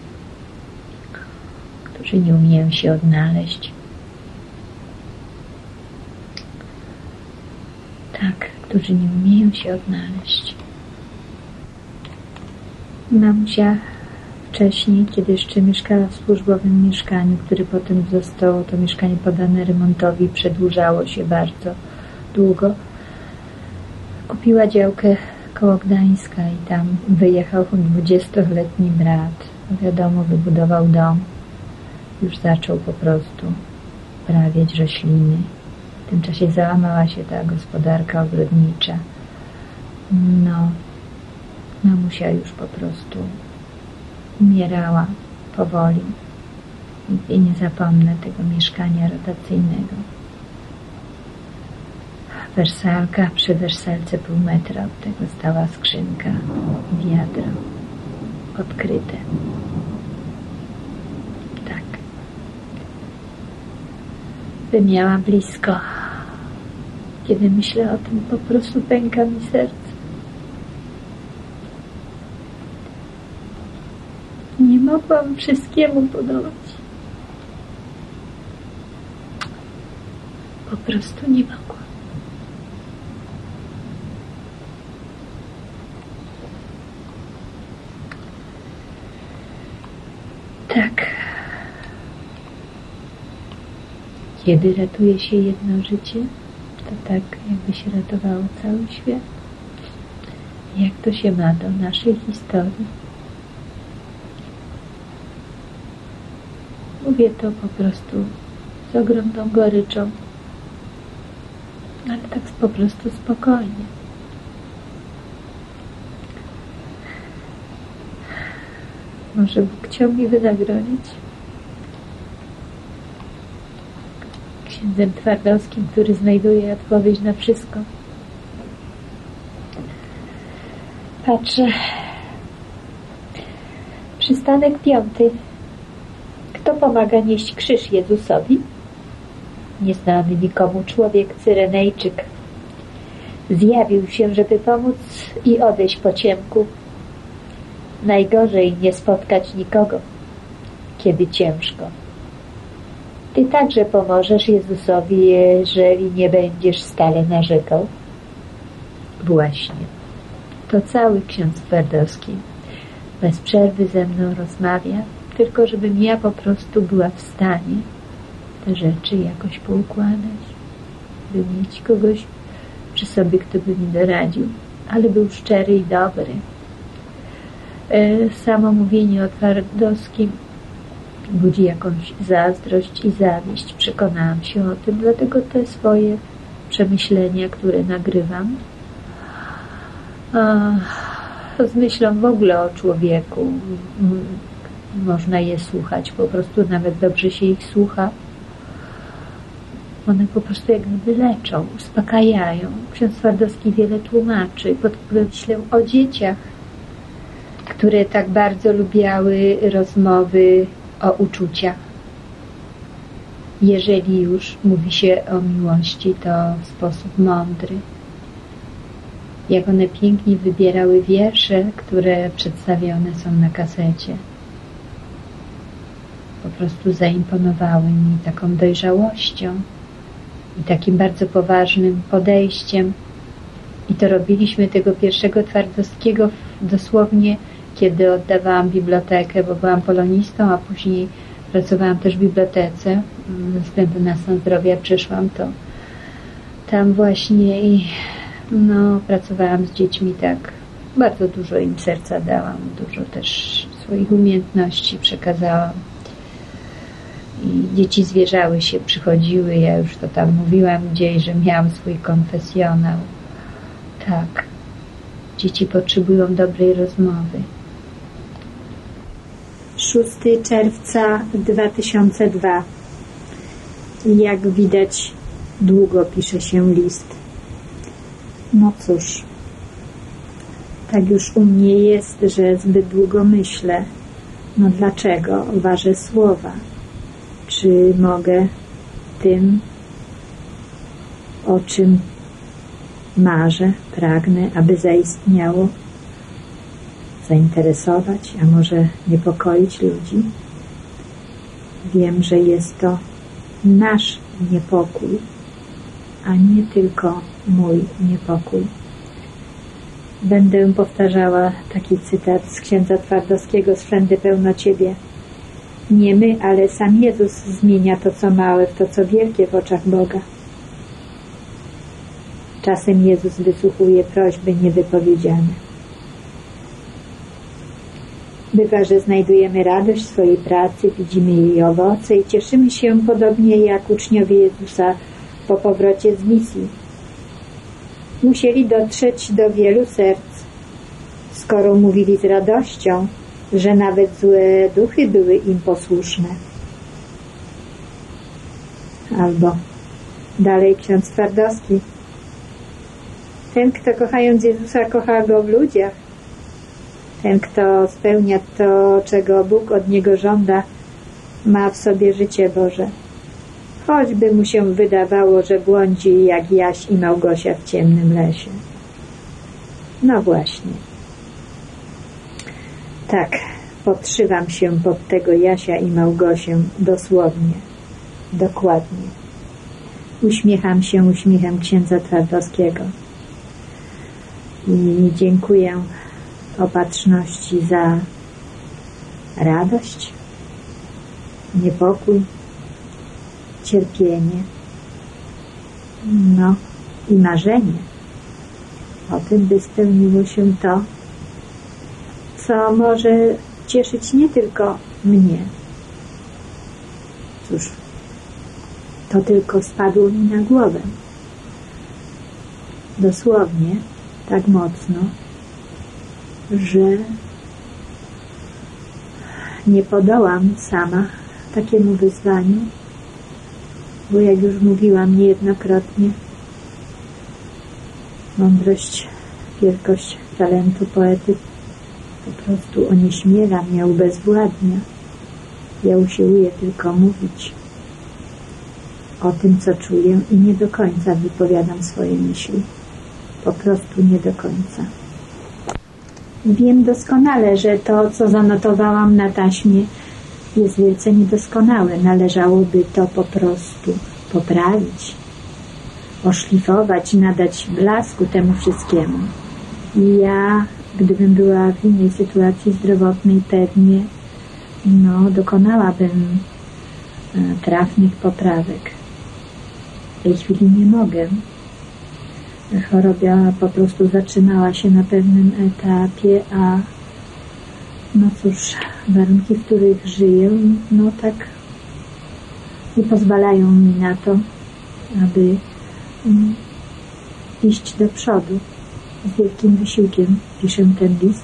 którzy nie umieją się odnaleźć. Tak, którzy nie umieją się odnaleźć. Mamusia wcześniej, kiedy jeszcze mieszkała w służbowym mieszkaniu, które potem zostało to mieszkanie podane remontowi, przedłużało się bardzo długo, kupiła działkę koło Gdańska i tam wyjechał dwudziestoletni brat. Wiadomo, wybudował dom. Już zaczął po prostu prawiać rośliny. W tym czasie załamała się ta gospodarka ogrodnicza. No, mamusia już po prostu umierała powoli. Nigdy nie zapomnę tego mieszkania rotacyjnego. Wersalka, przy wersalce pół metra od tego stała skrzynka i wiadro odkryte. Tak. By miała blisko. Kiedy myślę o tym, po prostu pęka mi serce. Nie mogłam wszystkiemu podobać. Po prostu nie mogłam. Tak. Kiedy ratuje się jedno życie, to tak jakby się ratowało cały świat. Jak to się ma do naszej historii? Mówię to po prostu z ogromną goryczą, ale tak po prostu spokojnie. Może Bóg chciał mi wynagrodzić księdzem Twardowskim, który znajduje odpowiedź na wszystko. Patrzę. Przystanek piąty. Kto pomaga nieść krzyż Jezusowi? Nieznany nikomu człowiek, Cyrenejczyk, zjawił się, żeby pomóc i odejść po ciemku. Najgorzej nie spotkać nikogo, kiedy ciężko. Ty także pomożesz Jezusowi, jeżeli nie będziesz stale narzekał. Właśnie. To cały ksiądz Twardowski bez przerwy ze mną rozmawia, tylko żebym ja po prostu była w stanie te rzeczy jakoś poukładać, by mieć kogoś przy sobie, kto by mi doradził, ale był szczery i dobry. Samo mówienie o Twardowskim budzi jakąś zazdrość i zawiść. Przekonałam się o tym, dlatego te swoje przemyślenia, które nagrywam, z myślą w ogóle o człowieku. Można je słuchać, po prostu nawet dobrze się ich słucha. One po prostu jakby leczą, uspokajają. Ksiądz Twardowski wiele tłumaczy, podkreślał o dzieciach, które tak bardzo lubiały rozmowy o uczuciach. Jeżeli już mówi się o miłości, to w sposób mądry. Jak one pięknie wybierały wiersze, które przedstawione są na kasecie. Po prostu zaimponowały mi taką dojrzałością i takim bardzo poważnym podejściem. I to robiliśmy tego pierwszego Twardowskiego dosłownie, kiedy oddawałam bibliotekę, bo byłam polonistą, a później pracowałam też w bibliotece. Ze względu na stan zdrowia przyszłam, to tam właśnie i no, pracowałam z dziećmi tak. Bardzo dużo im serca dałam, dużo też swoich umiejętności przekazałam. I dzieci zwierzały się, przychodziły, ja już to tam mówiłam gdzieś, że miałam swój konfesjonał. Tak, dzieci potrzebują dobrej rozmowy. szóstego czerwca dwa tysiące drugiego. Jak widać, długo pisze się list. No cóż, tak już u mnie jest, że zbyt długo myślę. No dlaczego? Ważę słowa. Czy mogę tym, o czym marzę, pragnę, aby zaistniało, zainteresować, a może niepokoić ludzi? Wiem, że jest to nasz niepokój, a nie tylko mój niepokój. Będę powtarzała taki cytat z księdza Twardowskiego z Wszędy pełno Ciebie. Nie my, ale sam Jezus zmienia to, co małe, w to, co wielkie w oczach Boga. Czasem Jezus wysłuchuje prośby niewypowiedziane. Bywa, że znajdujemy radość w swojej pracy, widzimy jej owoce i cieszymy się podobnie jak uczniowie Jezusa po powrocie z misji. Musieli dotrzeć do wielu serc, skoro mówili z radością, że nawet złe duchy były im posłuszne. Albo dalej ksiądz Twardowski. Ten, kto kochając Jezusa, kocha Go w ludziach. Ten, kto spełnia to, czego Bóg od niego żąda, ma w sobie życie Boże. Choćby mu się wydawało, że błądzi jak Jaś i Małgosia w ciemnym lesie. No właśnie. Tak, podszywam się pod tego Jasia i Małgosię dosłownie, dokładnie. Uśmiecham się uśmiechem księdza Twardowskiego i dziękuję Opatrzności za radość, niepokój, cierpienie, no i marzenie o tym, by spełniło się to, co może cieszyć nie tylko mnie. Cóż, to tylko spadło mi na głowę. Dosłownie, tak mocno, że nie podołam sama takiemu wyzwaniu, bo jak już mówiłam niejednokrotnie, mądrość, wielkość talentu poety po prostu onieśmiela mnie, ubezwładnia. Ja usiłuję tylko mówić o tym, co czuję i nie do końca wypowiadam swoje myśli. Po prostu nie do końca. Wiem doskonale, że to, co zanotowałam na taśmie, jest wielce niedoskonałe. Należałoby to po prostu poprawić, oszlifować, nadać blasku temu wszystkiemu. I ja, gdybym była w innej sytuacji zdrowotnej, pewnie no, dokonałabym trafnych poprawek. W tej chwili nie mogę. Choroba po prostu zatrzymała się na pewnym etapie, a no cóż, warunki, w których żyję, no tak nie pozwalają mi na to, aby um, iść do przodu. Z wielkim wysiłkiem piszę ten list.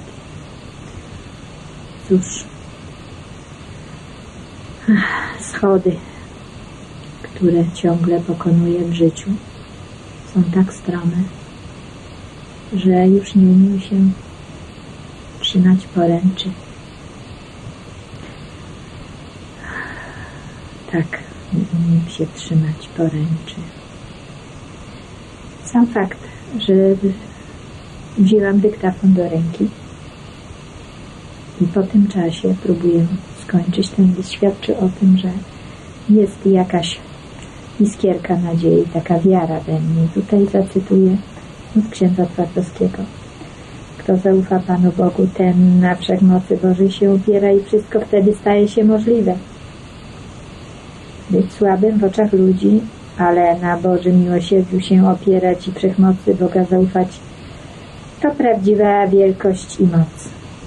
Cóż, schody. które ciągle pokonuję w życiu, są tak strome, że już nie umiem się trzymać poręczy. Tak, nie umiem się trzymać poręczy. Sam fakt, że wzięłam dyktafon do ręki i po tym czasie próbuję skończyć ten list, świadczy o tym, że jest jakaś iskierka nadziei, taka wiara we mnie. Tutaj zacytuję od księdza Twardowskiego. Kto zaufa Panu Bogu, ten na wszechmocy Bożej się opiera i wszystko wtedy staje się możliwe. Być słabym w oczach ludzi, ale na Bożym miłosierdziu się opierać i wszechmocy Boga zaufać, to prawdziwa wielkość i moc.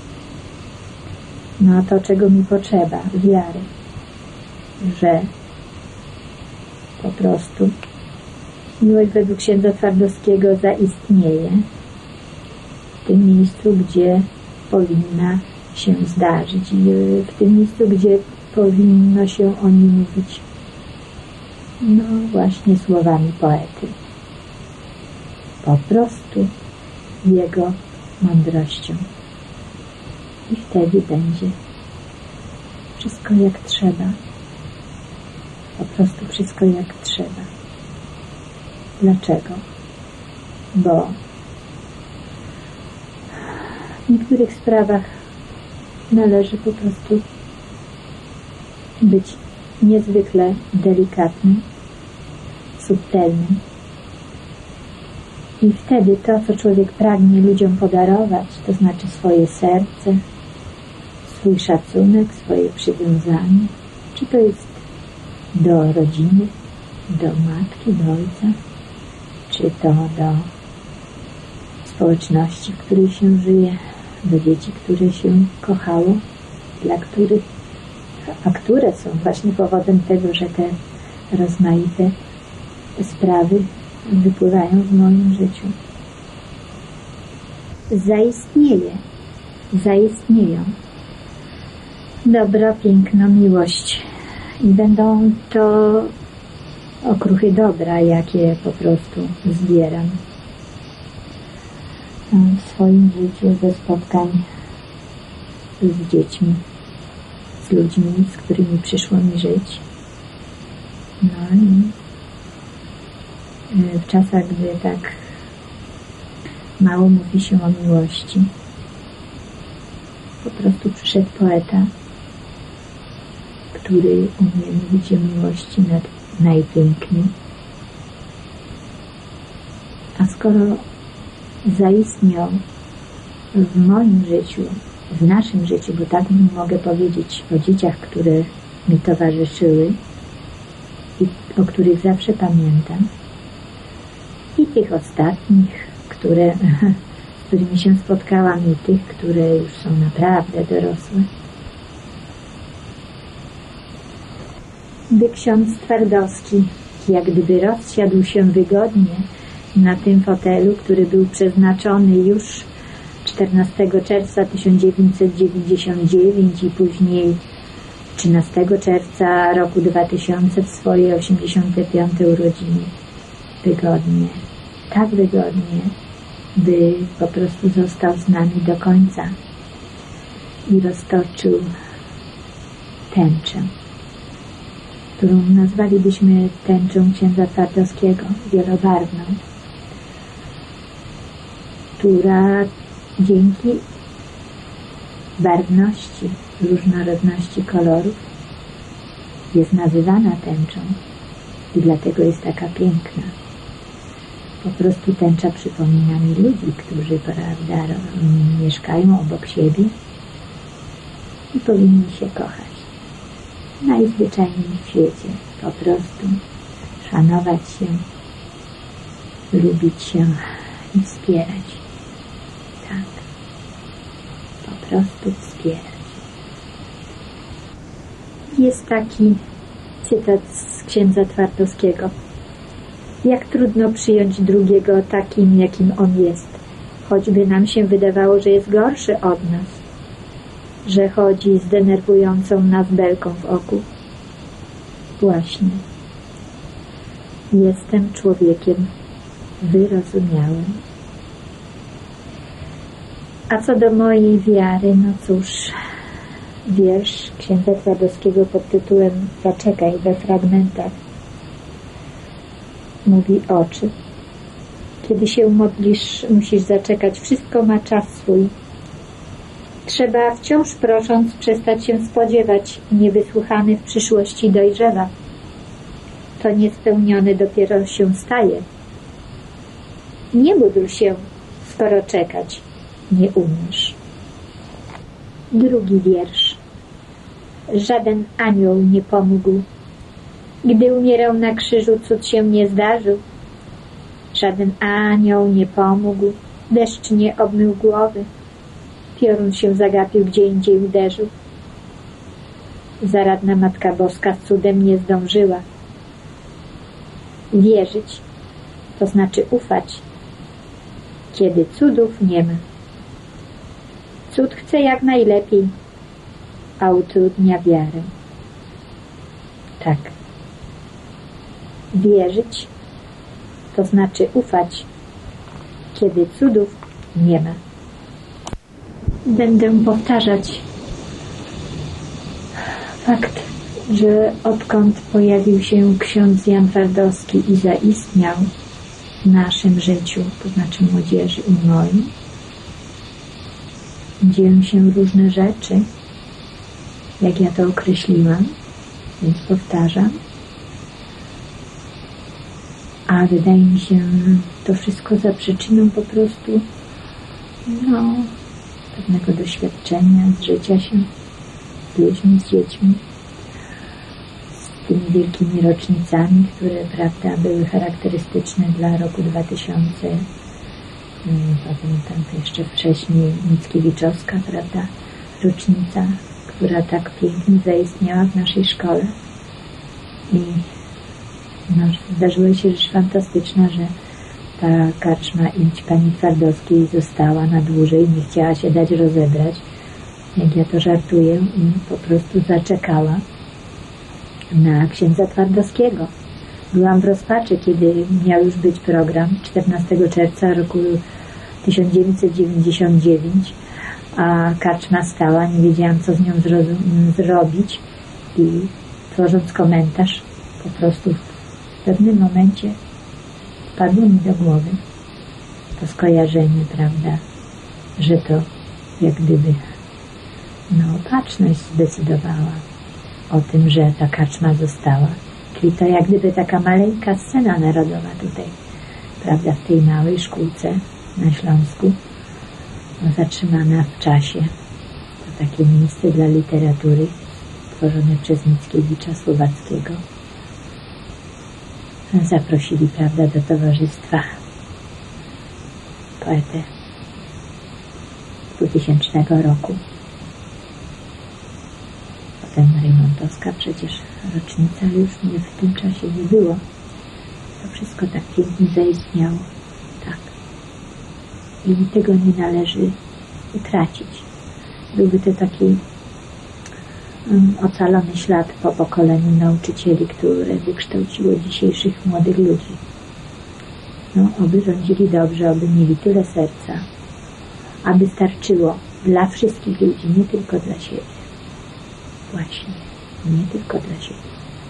No to, czego mi potrzeba, wiary, że po prostu miłość według księdza Twardowskiego zaistnieje w tym miejscu, gdzie powinna się zdarzyć i w tym miejscu, gdzie powinno się o nim mówić, no właśnie słowami poety. Po prostu jego mądrością. I wtedy będzie wszystko jak trzeba. Po prostu wszystko jak trzeba. Dlaczego? Bo w niektórych sprawach należy po prostu być niezwykle delikatnym, subtelnym. I wtedy to, co człowiek pragnie ludziom podarować, to znaczy swoje serce, swój szacunek, swoje przywiązanie, czy to jest do rodziny, do matki, do ojca, czy to do społeczności, w której się żyje, do dzieci, które się kochało, dla których, a które są właśnie powodem tego, że te rozmaite sprawy wypływają w moim życiu. Zaistnieje, zaistnieją dobro, piękno, miłość i będą to okruchy dobra, jakie po prostu zbieram w swoim życiu ze spotkań z dziećmi, z ludźmi, z którymi przyszło mi żyć. No i w czasach, gdy tak mało mówi się o miłości, po prostu przyszedł poeta, który umie mówić o miłości najpiękniej. A skoro zaistniał w moim życiu, w naszym życiu, bo tak mogę powiedzieć o dzieciach, które mi towarzyszyły i o których zawsze pamiętam, i tych ostatnich, które, z którymi się spotkałam, i tych, które już są naprawdę dorosłe. By ksiądz Twardowski jak gdyby rozsiadł się wygodnie na tym fotelu, który był przeznaczony już czternastego czerwca tysiąc dziewięćset dziewięćdziesiątego dziewiątego i później trzynastego czerwca roku dwa tysiące w swoje osiemdziesiąte piąte urodziny. Wygodnie, tak wygodnie, by po prostu został z nami do końca i roztoczył tęczę, którą nazwalibyśmy tęczą księdza Twardowskiego, wielobarwną, która dzięki barwności, różnorodności kolorów jest nazywana tęczą i dlatego jest taka piękna. Po prostu tęcza przypomina mi ludzi, którzy, prawda, mieszkają obok siebie i powinni się kochać. Najzwyczajniej w świecie, po prostu szanować się, lubić się i wspierać. Tak, po prostu wspierać. Jest taki cytat z księdza Twardowskiego. Jak trudno przyjąć drugiego takim, jakim on jest, choćby nam się wydawało, że jest gorszy od nas, że chodzi z denerwującą nas belką w oku. Właśnie, Jestem człowiekiem wyrozumiałym. A co do mojej wiary, no cóż, wiersz księdza Twardowskiego pod tytułem Zaczekaj we fragmentach mówi oczy. Kiedy się modlisz, musisz zaczekać. Wszystko ma czas swój. Trzeba wciąż prosząc przestać się spodziewać. Niewysłuchany w przyszłości dojrzewa. To niespełnione dopiero się staje. Nie módl się, skoro czekać nie umiesz. Drugi wiersz. Żaden anioł nie pomógł. Gdy umierał na krzyżu, cud się nie zdarzył. Żaden anioł nie pomógł. Deszcz nie obmył głowy. Piorun się zagapił, gdzie indziej uderzył. Zaradna Matka Boska z cudem nie zdążyła. Wierzyć, to znaczy ufać, kiedy cudów nie ma. Cud chce jak najlepiej, a utrudnia wiarę. Tak. Wierzyć, to znaczy ufać, kiedy cudów nie ma. Będę powtarzać fakt, że odkąd pojawił się ksiądz Jan Twardowski i zaistniał w naszym życiu, to znaczy młodzieży i moim, dzieją się różne rzeczy, jak ja to określiłam, więc powtarzam. A wydaje mi się to wszystko za przyczyną po prostu no, pewnego doświadczenia z życia się z ludźmi, z dziećmi, z tymi wielkimi rocznicami, które, prawda, były charakterystyczne dla roku dwa tysiące. Pamiętam to jeszcze wcześniej Mickiewiczowska, prawda, rocznica, która tak pięknie zaistniała w naszej szkole. I no, zdarzyła się rzecz fantastyczna, że ta karczma Idź pani Twardowskiej została na dłużej, nie chciała się dać rozebrać, jak ja to żartuję, i po prostu zaczekała na księdza Twardowskiego. Byłam w rozpaczy, kiedy miał już być program czternastego czerwca roku tysiąc dziewięćset dziewięćdziesiątego dziewiątego, a karczma stała, nie wiedziałam, co z nią zrobić, i tworząc komentarz, po prostu w pewnym momencie wpadło mi do głowy to skojarzenie, prawda, że to jak gdyby no, opatrzność zdecydowała o tym, że ta karczma została. Czyli to jak gdyby taka maleńka scena narodowa tutaj, prawda, w tej małej szkółce na Śląsku, no, zatrzymana w czasie. To takie miejsce dla literatury tworzone przez Mickiewicza Słowackiego. Zaprosili, prawda, do towarzystwa poetę dwutysięcznego roku. Potem Rejmontowska, przecież rocznica już nie w tym czasie nie było. To wszystko tak pięknie zaistniało. Tak. I tego nie należy utracić. Byłby to taki um, ocalony ślad po pokoleniu nauczycieli, które wykształciło dzisiejszych młodych ludzi. No, oby rządzili dobrze, oby mieli tyle serca, aby starczyło dla wszystkich ludzi, nie tylko dla siebie. Właśnie, nie tylko dla siebie.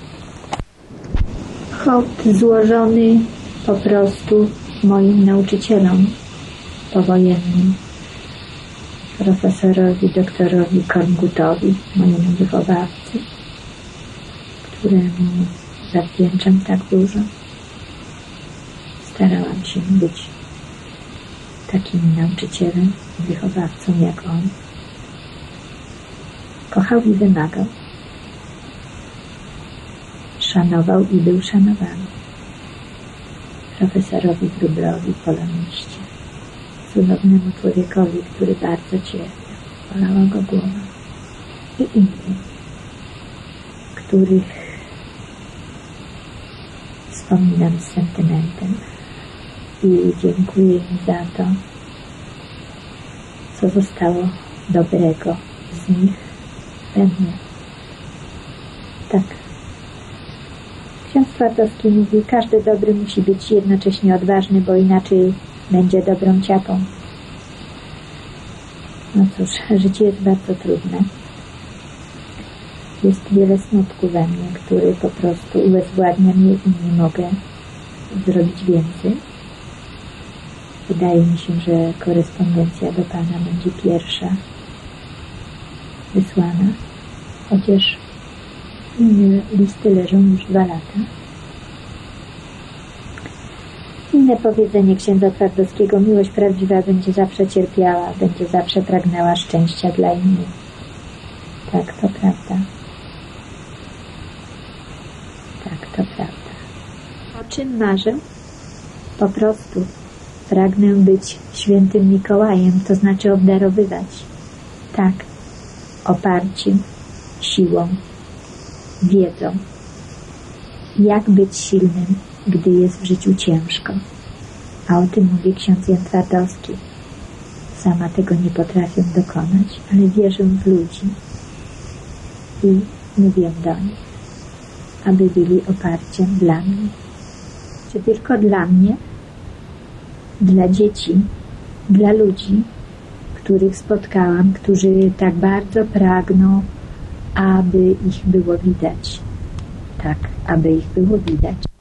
Hołd złożony po prostu moim nauczycielom powojennym, profesorowi, doktorowi Korngutowi, mojemu wychowawcy, któremu zawdzięczam tak dużo. Starałam się być takim nauczycielem, wychowawcą jak on. Kochał i wymagał. Szanował i był szanowany. Profesorowi Wróblowi, poloniście, cudownemu człowiekowi, który bardzo cierpiał, bolała go głowa, i innym, których wspominam z sentymentem i dziękuję im za to, co zostało dobrego z nich we mnie. Tak. Ksiądz Twardowski mówi, każdy dobry musi być jednocześnie odważny, bo inaczej będzie dobrą ciapą. No cóż, życie jest bardzo trudne. Jest wiele smutku we mnie, który po prostu ubezwładnia mnie i nie mogę zrobić więcej. Wydaje mi się, że korespondencja do Pana będzie pierwsza wysłana, chociaż inne listy leżą już dwa lata. Inne powiedzenie księdza Twardowskiego, miłość prawdziwa będzie zawsze cierpiała, będzie zawsze pragnęła szczęścia dla innych. Tak, to prawda. Tak, to prawda. O czym marzę? Po prostu pragnę być świętym Mikołajem, to znaczy obdarowywać. Tak, oparciem, siłą, wiedzą. Jak być silnym, gdy jest w życiu ciężko. A o tym mówi ksiądz Jan Twardowski. Sama tego nie potrafię dokonać, ale wierzę w ludzi i mówię do nich, aby byli oparciem dla mnie. Czy tylko dla mnie? Dla dzieci, dla ludzi, których spotkałam, którzy tak bardzo pragną, aby ich było widać. Tak, aby ich było widać.